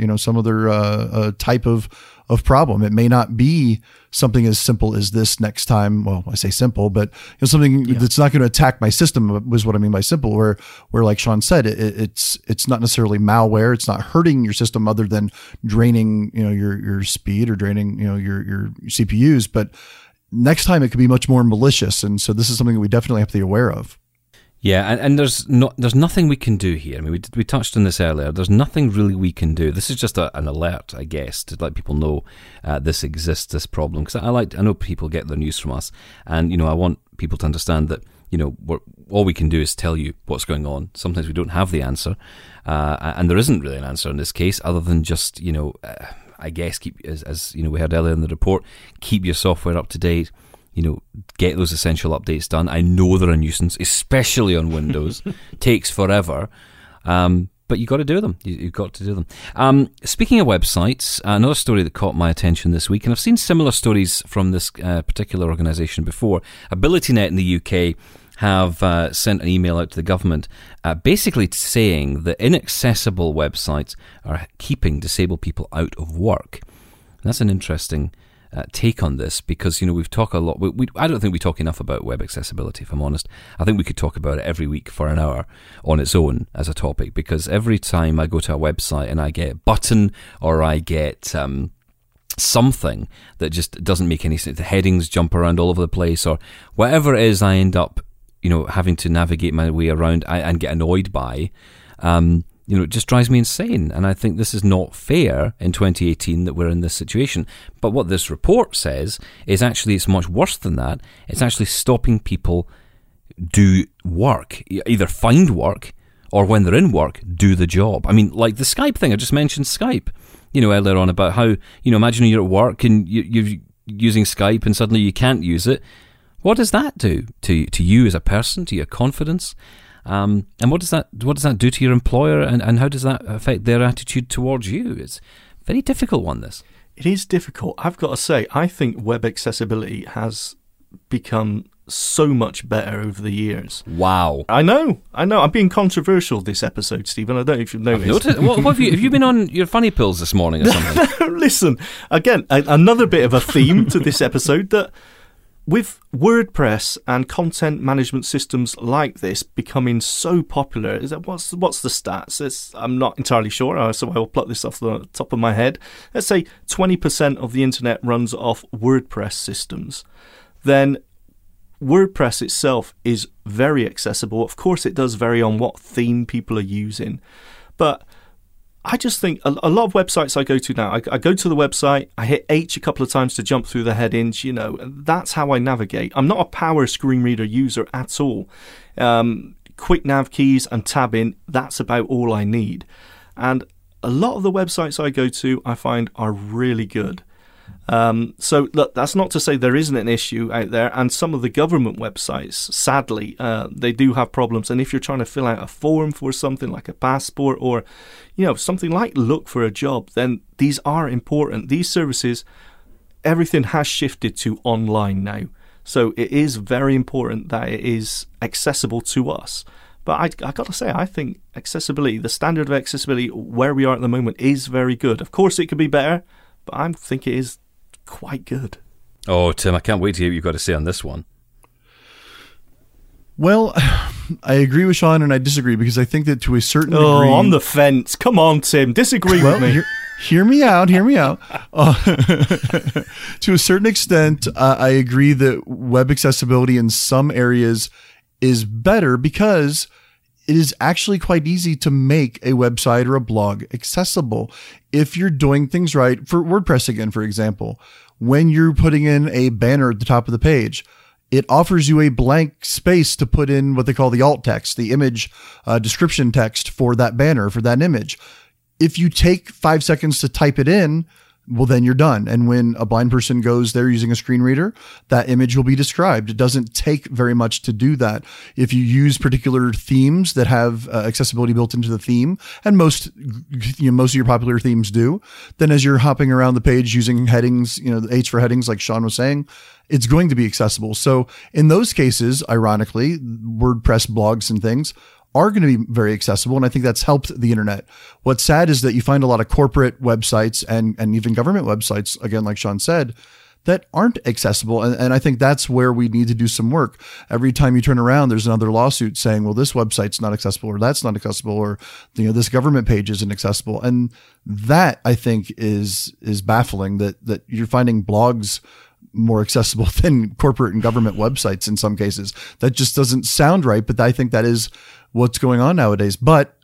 other type of problem. It may not be something as simple as this next time. Well, I say simple, but something that's not going to attack my system was what I mean by simple, where like Sean said, it's not necessarily malware. It's not hurting your system other than draining, your speed or draining, your CPUs. But next time it could be much more malicious. And so this is something that we definitely have to be aware of.
Yeah, and there's nothing we can do here. I mean, we touched on this earlier. There's nothing really we can do. This is just an alert, I guess, to let people know this exists, this problem. Because I know people get their news from us, and I want people to understand that all we can do is tell you what's going on. Sometimes we don't have the answer, and there isn't really an answer in this case, other than just I guess keep as we heard earlier in the report, keep your software up to date. Get those essential updates done. I know they're a nuisance, especially on Windows. Takes forever. But you've got to do them. You've got to do them. Speaking of websites, another story that caught my attention this week, and I've seen similar stories from this particular organisation before. AbilityNet in the UK have sent an email out to the government basically saying that inaccessible websites are keeping disabled people out of work. And that's an interesting take on this, because we've talked a lot. I don't think we talk enough about web accessibility, if I'm honest. I think we could talk about it every week for an hour on its own as a topic, because every time I go to a website and I get a button or I get something that just doesn't make any sense, the headings jump around all over the place or whatever it is, I end up having to navigate my way around and get annoyed by. It just drives me insane. And I think this is not fair in 2018 that we're in this situation. But what this report says is actually it's much worse than that. It's actually stopping people do work, either find work or when they're in work, do the job. I mean, like the Skype thing, I just mentioned Skype, earlier on about how, imagine you're at work and you're using Skype and suddenly you can't use it. What does that do to you as a person, to your confidence? And what does that do to your employer, and how does that affect their attitude towards you? It's a very difficult one, this.
It is difficult. I've got to say, I think web accessibility has become so much better over the years.
Wow.
I know. I'm being controversial this episode, Stephen. I don't know if you've noticed.
What have you been on your funny pills this morning or something?
Listen, again, another bit of a theme to this episode, that with WordPress and content management systems like this becoming so popular, what's the stats? I'm not entirely sure, so I will pluck this off the top of my head. Let's say 20% of the internet runs off WordPress systems. Then WordPress itself is very accessible. Of course, it does vary on what theme people are using. But I just think a lot of websites I go to now, I go to the website, I hit H a couple of times to jump through the headings, that's how I navigate. I'm not a power screen reader user at all. Quick nav keys and tabbing, that's about all I need. And a lot of the websites I go to, I find are really good. So look, that's not to say there isn't an issue out there, and some of the government websites, sadly, they do have problems. And if you're trying to fill out a form for something like a passport or, something like look for a job, then these are important. These services, everything has shifted to online now. So it is very important that it is accessible to us. But I got to say, I think accessibility, the standard of accessibility where we are at the moment is very good. Of course, it could be better, but I think it is quite good.
Oh, Tim, I can't wait to hear what you've got to say on this one.
Well, I agree with Sean and I disagree, because I think that to a certain degree...
Oh, on the fence. Come on, Tim. Disagree with me.
Hear me out. To a certain extent, I agree that web accessibility in some areas is better, because it is actually quite easy to make a website or a blog accessible if you're doing things right. For WordPress again, for example, when you're putting in a banner at the top of the page, it offers you a blank space to put in what they call the alt text, the image description text for that banner, for that image. If you take 5 seconds to type it in, well, then you're done. And when a blind person goes there using a screen reader, that image will be described. It doesn't take very much to do that. If you use particular themes that have accessibility built into the theme, and most of your popular themes do, then as you're hopping around the page using headings, the H for headings, like Sean was saying, it's going to be accessible. So in those cases, ironically, WordPress blogs and things are going to be very accessible. And I think that's helped the internet. What's sad is that you find a lot of corporate websites and even government websites, again, like Sean said, that aren't accessible. And I think that's where we need to do some work. Every time you turn around, there's another lawsuit saying, well, this website's not accessible, or that's not accessible, or, this government page isn't accessible. And that, I think, is baffling, that you're finding blogs more accessible than corporate and government websites in some cases. That just doesn't sound right, but I think that is what's going on nowadays. But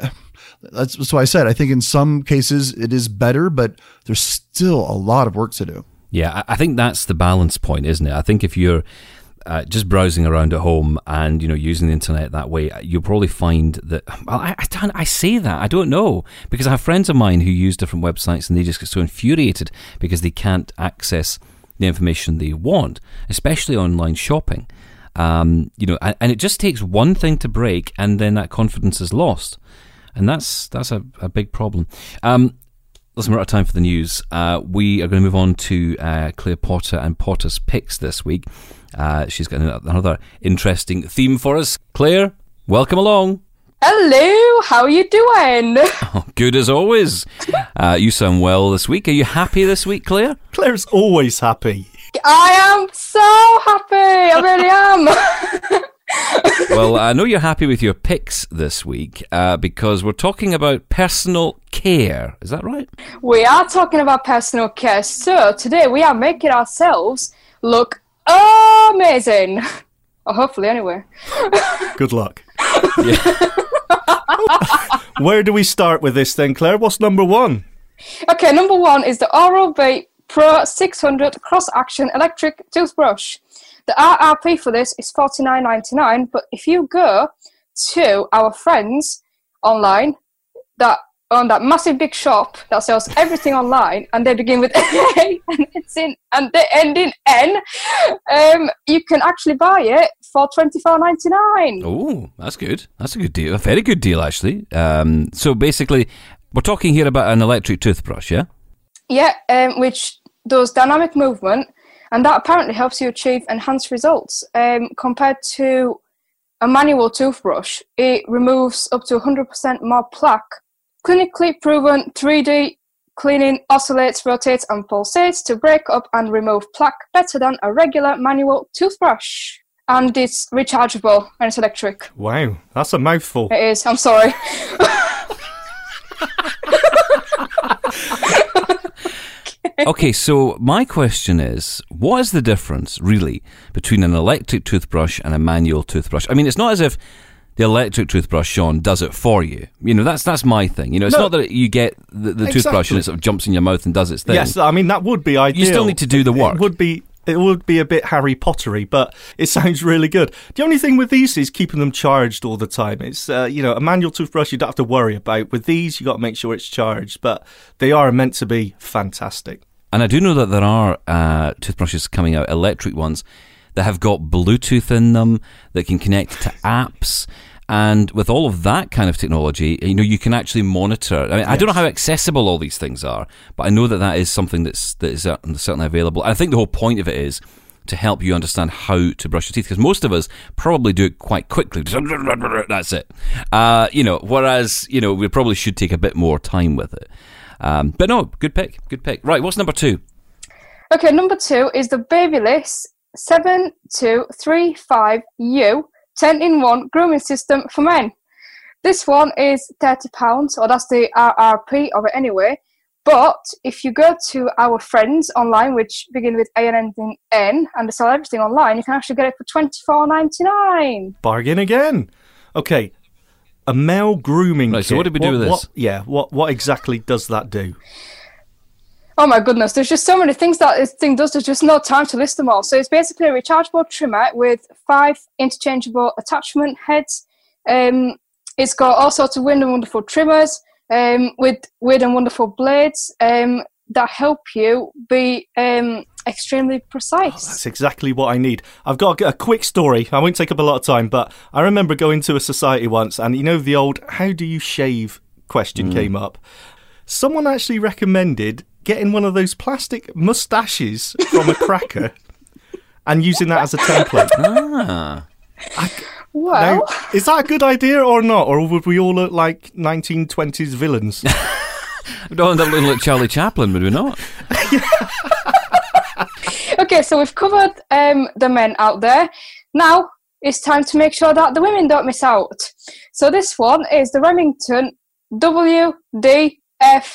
that's why I said, I think in some cases it is better, but there's still a lot of work to do.
Yeah, I think that's the balance point, isn't it? I think if you're just browsing around at home and, using the internet that way, you'll probably find that, well, I say that, I don't know, because I have friends of mine who use different websites and they just get so infuriated because they can't access the information they want, especially online shopping. And it just takes one thing to break, and then that confidence is lost, and that's a big problem. Listen, we're out of time for the news. We are going to move on to Claire Potter and Potter's Picks this week. She's got another interesting theme for us. Claire, welcome along.
Hello, how are you doing?
Oh, good as always. You sound well this week. Are you happy this week, Claire?
Claire's always happy.
I am so happy. I really am.
Well, I know you're happy with your picks this week because we're talking about personal care. Is that right?
We are talking about personal care. So today we are making ourselves look amazing. Or hopefully, anyway.
Good luck. Where do we start with this then, Claire? What's number one?
Okay, number one is the Oral-B Pro 600 Cross-Action Electric Toothbrush. The RRP for this is $49.99, but if you go to our friends online that own that massive big shop that sells everything online, and they begin with A and they end in N, you can actually buy it for $24.99.
Oh, that's good. That's a good deal. A very good deal, actually. So basically, we're talking here about an electric toothbrush, yeah?
Yeah, which does dynamic movement, and that apparently helps you achieve enhanced results. Compared to a manual toothbrush, it removes up to 100% more plaque. Clinically proven 3D cleaning oscillates, rotates, and pulsates to break up and remove plaque better than a regular manual toothbrush. And it's rechargeable, and it's electric.
Wow, that's a mouthful.
It is, I'm sorry.
Okay, so my question is, what is the difference, really, between an electric toothbrush and a manual toothbrush? I mean, it's not as if the electric toothbrush, Sean, does it for you. That's my thing. It's not that you get the toothbrush and it sort of jumps in your mouth and does its thing.
Yes, I mean, that would be ideal.
You still need to do the work.
It would be a bit Harry Pottery, but it sounds really good. The only thing with these is keeping them charged all the time. It's, a manual toothbrush you don't have to worry about. With these, you got to make sure it's charged, but they are meant to be fantastic.
And I do know that there are toothbrushes coming out, electric ones, that have got Bluetooth in them, that can connect to apps. And with all of that kind of technology, you can actually monitor. I mean, I don't know how accessible all these things are, but I know that is something that is certainly available. And I think the whole point of it is to help you understand how to brush your teeth, because most of us probably do it quite quickly. That's it. Whereas, we probably should take a bit more time with it. But no, good pick. Right, what's number two?
Okay, number two is the Babyliss 7235U 10-in-1 grooming system for men. This one is £30, or that's the RRP of it anyway. But if you go to our friends online, which begin with A and end in N, and they sell everything online, you can actually get it for $24.99.
Bargain again. Okay, a male grooming kit.
So what did we do with this?
What exactly does that do?
Oh my goodness, there's just so many things that this thing does, there's just no time to list them all. So it's basically a rechargeable trimmer with 5 interchangeable attachment heads. It's got all sorts of weird and wonderful trimmers with weird and wonderful blades. that help you be extremely precise.
That's exactly what I need. I've got a quick story. I won't take up a lot of time, but I remember going to a society once, and the old "how do you shave" question came up. Someone actually recommended getting one of those plastic moustaches from a cracker and using that as a template.
Well,
now, is that a good idea or not? Or would we all look like 1920s villains?
We don't end up looking like Charlie Chaplin, would we not?
Okay, so we've covered the men out there. Now it's time to make sure that the women don't miss out. So this one is the Remington WDF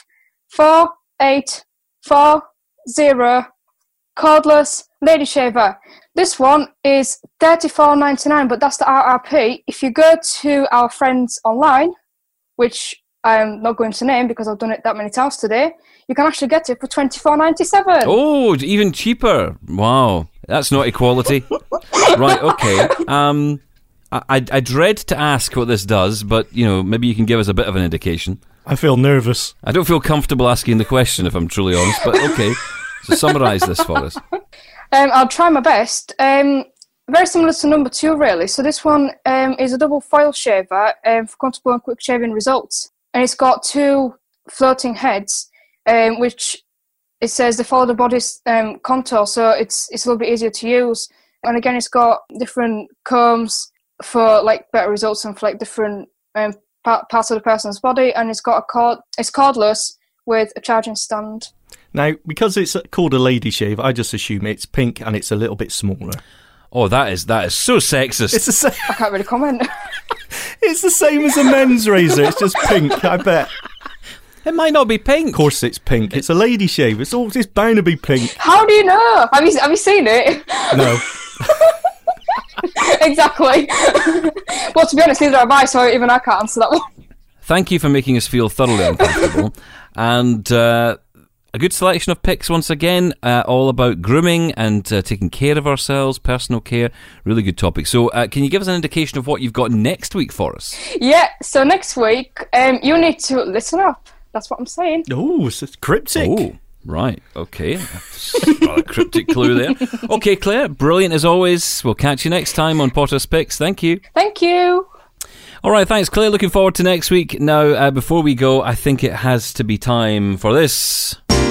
4840 cordless lady shaver. This one is $34.99, but that's the RRP. If you go to our friends online, which I'm not going to name because I've done it that many times today, you can actually get it for $24.97.
Oh, even cheaper. Wow. That's not equality. Right, okay. I dread to ask what this does, but, maybe you can give us a bit of an indication.
I feel nervous.
I don't feel comfortable asking the question, if I'm truly honest, but okay. So summarise this for us.
I'll try my best. Very similar to number 2, really. So this one is a double foil shaver for comfortable and quick shaving results. And it's got 2 floating heads, which it says they follow the body's contour, so it's a little bit easier to use. And again, it's got different combs for better results and for different parts of the person's body. And it's got it's cordless with a charging stand.
Now, because it's called a lady shave, I just assume it's pink and it's a little bit smaller.
Oh, that is so sexist.
It's the same.
I can't really comment.
It's the same as a men's razor. It's just pink, I bet.
It might not be pink.
Of course it's pink. It's a lady shave. It's bound to be pink.
How do you know? Have you seen it?
No.
Exactly. Well, to be honest, neither have I, so even I can't answer that one.
Thank you for making us feel thoroughly uncomfortable. And a good selection of picks once again, all about grooming and taking care of ourselves, personal care. Really good topic. So can you give us an indication of what you've got next week for us?
Yeah, so next week you need to listen up. That's what I'm saying.
Oh, it's cryptic.
Oh, right. Okay. Rather cryptic clue there. Okay, Claire, brilliant as always. We'll catch you next time on Potter's Picks. Thank you.
Thank you.
All right, thanks, Claire. Looking forward to next week. Now, before we go, I think it has to be time for this.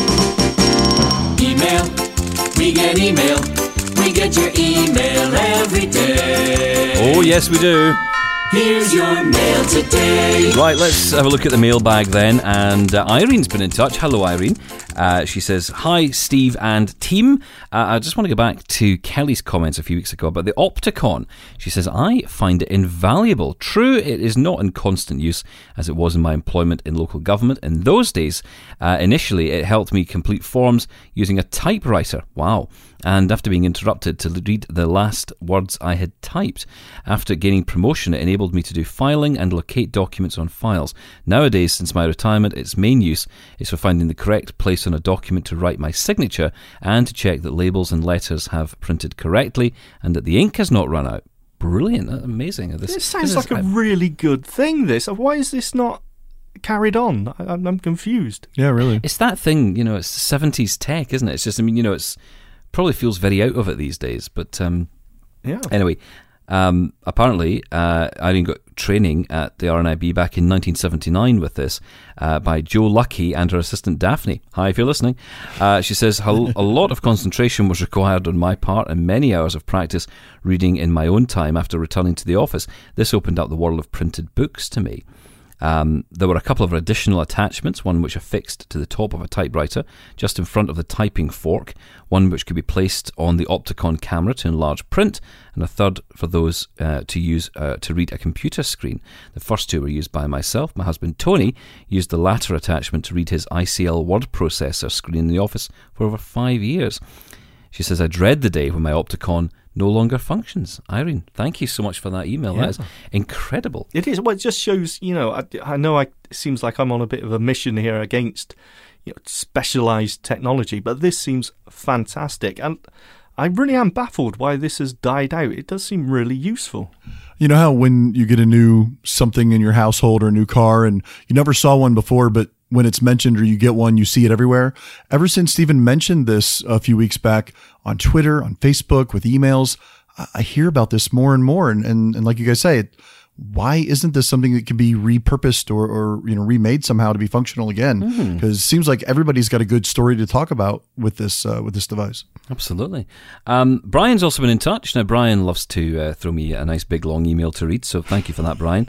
Email. We get email. We get your email every day.
Oh, yes, we do.
Here's your mail today.
Right, let's have a look at the mailbag then. And Irene's been in touch. Hello, Irene. She says, hi, Steve and team. I just want to go back to Kelly's comments a few weeks ago about the Opticon. She says, I find it invaluable. True, it is not in constant use as it was in my employment in local government. In those days, initially, it helped me complete forms using a typewriter. Wow. And after being interrupted to read the last words I had typed. After gaining promotion, it enabled me to do filing and locate documents on files. Nowadays, since my retirement, its main use is for finding the correct place on a document to write my signature and to check that labels and letters have printed correctly and that the ink has not run out. Brilliant. Amazing.
This sounds like a really good thing, this. Why is this not carried on? I'm confused.
Yeah, really.
It's that thing, it's 70s tech, isn't it? It's just, it's probably feels very out of it these days, but
yeah.
Anyway, apparently Irene got training at the RNIB back in 1979 with this by Joe Lucky and her assistant Daphne. Hi, if you're listening. She says, a lot of concentration was required on my part and many hours of practice reading in my own time after returning to the office. This opened up the world of printed books to me. There were a couple of additional attachments, one which affixed to the top of a typewriter just in front of the typing fork, one which could be placed on the Opticon camera to enlarge print, and a third for those to use to read a computer screen. The first two were used by myself. My husband Tony used the latter attachment to read his ICL word processor screen in the office for over 5 years. She says, I dread the day when my Opticon no longer functions. Irene, thank you so much for that email.
Yeah.
That is incredible.
It is. Well, it just shows, I know it seems like I'm on a bit of a mission here against specialised technology, but this seems fantastic. And I really am baffled why this has died out. It does seem really useful.
You know how when you get a new something in your household or a new car and you never saw one before, but when it's mentioned or you get one, you see it everywhere. Ever since Stephen mentioned this a few weeks back on Twitter, on Facebook, with emails, I hear about this more and more. And like you guys say, why isn't this something that can be repurposed or remade somehow to be functional again? Because it seems like everybody's got a good story to talk about with this device.
Absolutely. Brian's also been in touch. Now, Brian loves to throw me a nice big long email to read, so thank you for that, Brian.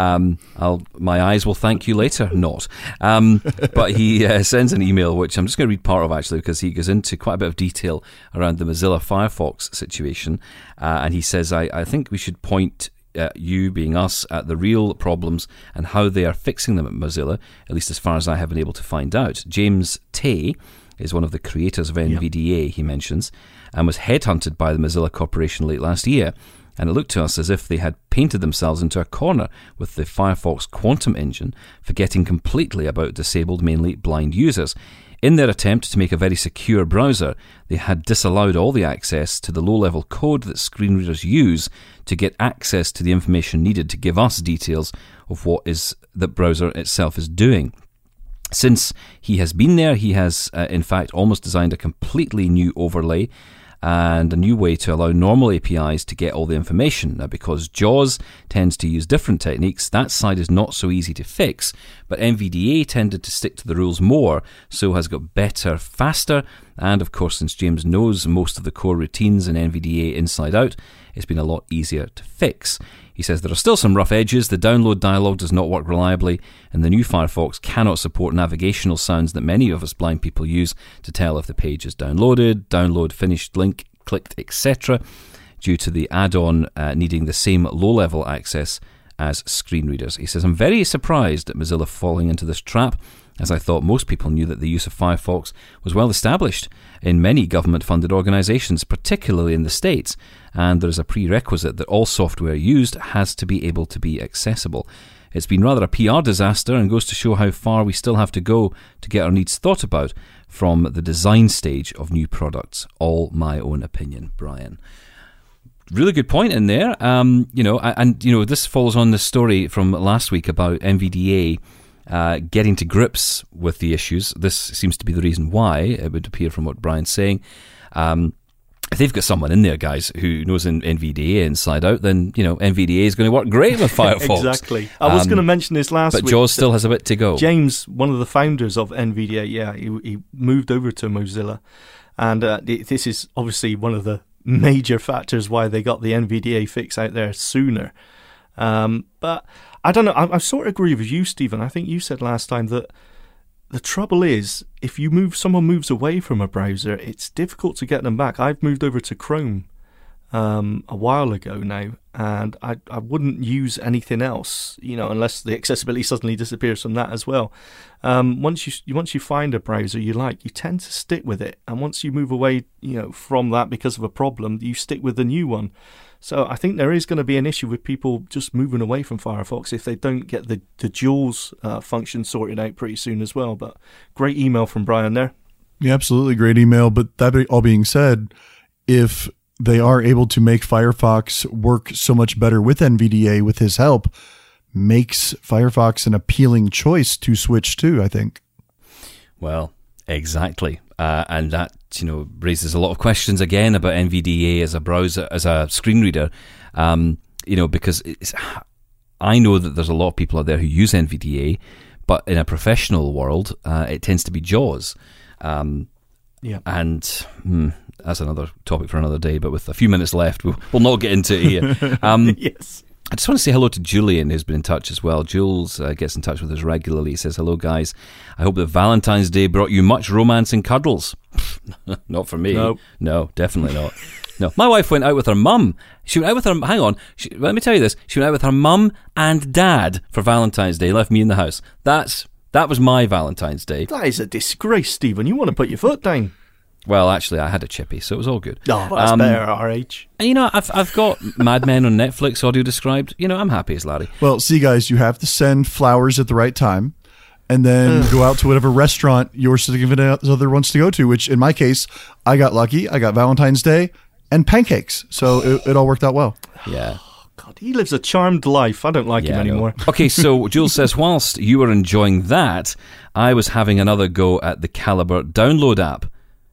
My eyes will thank you later. Not. But he sends an email, which I'm just going to read part of, actually, because he goes into quite a bit of detail around the Mozilla Firefox situation. And he says, I think we should point you, being us, at the real problems and how they are fixing them at Mozilla, at least as far as I have been able to find out. James Tay is one of the creators of NVDA, he mentions, and was headhunted by the Mozilla Corporation late last year. And it looked to us as if they had painted themselves into a corner with the Firefox Quantum engine, forgetting completely about disabled, mainly blind users. In their attempt to make a very secure browser, they had disallowed all the access to the low-level code that screen readers use to get access to the information needed to give us details of what is the browser itself is doing. Since he has been there, he has, in fact, almost designed a completely new overlay and a new way to allow normal APIs to get all the information. Now, because JAWS tends to use different techniques, that side is not so easy to fix, but NVDA tended to stick to the rules more, so has got better, faster, and of course, since James knows most of the core routines in NVDA inside out, it's been a lot easier to fix. He says there are still some rough edges. The download dialog does not work reliably, and the new Firefox cannot support navigational sounds that many of us blind people use to tell if the page is downloaded, download finished link, clicked, etc., due to the add-on needing the same low-level access as screen readers. He says, I'm very surprised at Mozilla falling into this trap, as I thought most people knew that the use of Firefox was well established in many government-funded organizations, particularly in the States, and there is a prerequisite that all software used has to be able to be accessible. It's been rather a PR disaster and goes to show how far we still have to go to get our needs thought about from the design stage of new products. All my own opinion, Brian. Really good point in there. This follows on the story from last week about NVDA getting to grips with the issues. This seems to be the reason why, it would appear from what Brian's saying. If they've got someone in there, guys, who knows NVDA inside out, then, NVDA is going to work great with Firefox.
Exactly. I was going to mention this last week.
But JAWS still has a bit to go.
James, one of the founders of NVDA, he moved over to Mozilla. And this is obviously one of the major factors why they got the NVDA fix out there sooner. But I don't know. I sort of agree with you, Stephen. I think you said last time that the trouble is, if someone moves away from a browser, it's difficult to get them back. I've moved over to Chrome a while ago now, and I wouldn't use anything else, unless the accessibility suddenly disappears from that as well. Once you find a browser you like, you tend to stick with it, and once you move away, from that because of a problem, you stick with the new one. So I think there is going to be an issue with people just moving away from Firefox if they don't get the JAWS function sorted out pretty soon as well. But great email from Brian there.
Yeah, absolutely great email. But that all being said, if they are able to make Firefox work so much better with NVDA with his help, makes Firefox an appealing choice to switch to, I think. Well,
exactly. And that, raises a lot of questions again about NVDA as a browser, as a screen reader, because I know that there's a lot of people out there who use NVDA, but in a professional world, it tends to be JAWS. And that's another topic for another day, but with a few minutes left, we'll not get into it here.
Yes.
I just want to say hello to Julian, who's been in touch as well. Jules gets in touch with us regularly. He says, hello, guys. I hope that Valentine's Day brought you much romance and cuddles. Not for me. No, definitely not. No, my wife went out with her mum. She went out with her... Hang on. Let me tell you this. She went out with her mum and dad for Valentine's Day, left me in the house. That was my Valentine's Day.
That is a disgrace, Stephen. You want to put your foot down.
Well, actually, I had a chippy, so it was all good.
Oh, that's better at our age.
And, I've got Mad Men on Netflix, audio described. I'm happy as Larry.
Well, see, guys, you have to send flowers at the right time and then go out to whatever restaurant your significant other wants to go to, which in my case, I got lucky. I got Valentine's Day and pancakes. So it all worked out well.
Yeah.
God, he lives a charmed life. I don't like him anymore.
Okay, so Jules says, whilst you were enjoying that, I was having another go at the Calibre download app.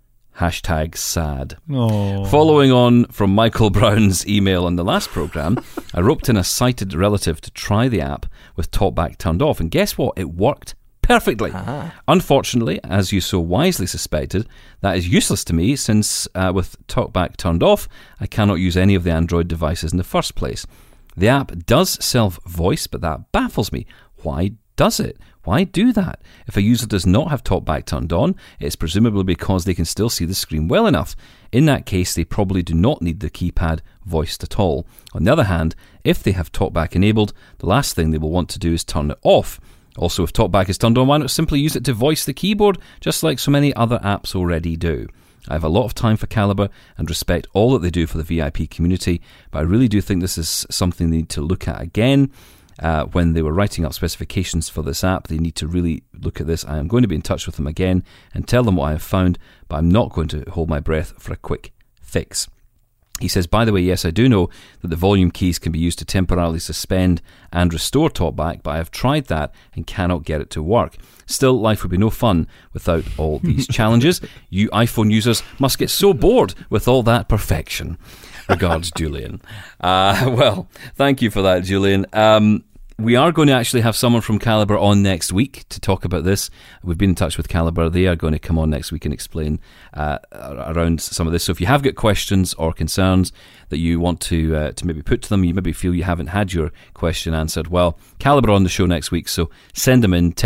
#sad.
Oh.
Following on from Michael Brown's email on the last programme, I roped in a sighted relative to try the app with TalkBack turned off, and guess what? It worked perfectly. Unfortunately, as you so wisely suspected, that is useless to me since with TalkBack turned off, I cannot use any of the Android devices in the first place. The app does self-voice, but that baffles me. Why does it? Why do that? If a user does not have TalkBack turned on, it's presumably because they can still see the screen well enough. In that case, they probably do not need the keypad voiced at all. On the other hand, if they have TalkBack enabled, the last thing they will want to do is turn it off. Also, if TalkBack is turned on, why not simply use it to voice the keyboard, just like so many other apps already do? I have a lot of time for Calibre and respect all that they do for the VIP community, but I really do think this is something they need to look at again. When they were writing up specifications for this app, they need to really look at this. I am going to be in touch with them again and tell them what I have found, but I'm not going to hold my breath for a quick fix. He says, by the way, yes, I do know that the volume keys can be used to temporarily suspend and restore TalkBack, but I have tried that and cannot get it to work. Still, life would be no fun without all these challenges. You iPhone users must get so bored with all that perfection. Regards, Julian. Well, thank you for that, Julian. We are going to actually have someone from Calibre on next week to talk about this. We've been in touch with Calibre. They are going to come on next week and explain around some of this. So if you have got questions or concerns that you want to maybe put to them, you maybe feel you haven't had your question answered, well, Calibre on the show next week. So send them in,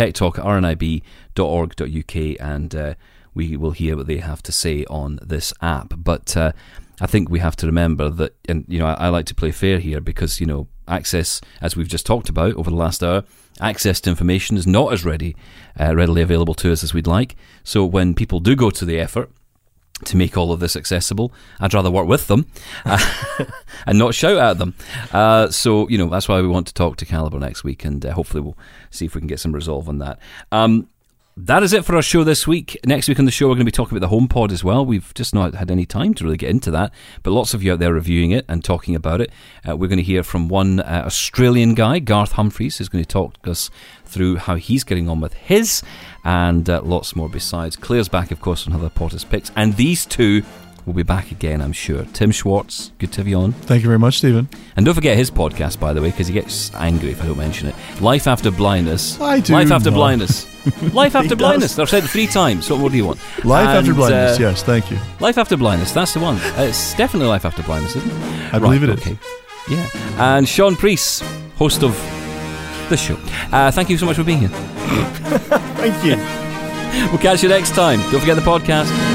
techtalk@rnib.org.uk, and we will hear what they have to say on this app. But I think we have to remember that, and I like to play fair here because, access, as we've just talked about over the last hour, access to information is not as readily available to us as we'd like. So when people do go to the effort to make all of this accessible, I'd rather work with them and not shout at them. So that's why we want to talk to Calibre next week, and hopefully we'll see if we can get some resolve on that. That is it for our show this week. Next week on the show, we're going to be talking about the HomePod as well. We've just not had any time to really get into that, but lots of you out there reviewing it and talking about it. We're going to hear from one Australian guy, Garth Humphreys, who's going to talk us through how he's getting on with his, and lots more besides. Claire's back, of course, on other Potter's Picks, and these two will be back again, I'm sure. Tim Schwartz, good to have you on.
Thank you very much, Stephen.
And don't forget his podcast, by the way, because he gets angry if I don't mention it. Life After Blindness.
I do
Life After
not.
Blindness. Life After Blindness. I've said it 3 times. What more do you want?
Life After Blindness, yes, thank you.
Life After Blindness, that's the one. It's definitely Life After Blindness, isn't it?
I believe it is.
Okay. Yeah. And Sean Priest, host of this show. Thank you so much for being here.
Thank you.
We'll catch you next time. Don't forget the podcast.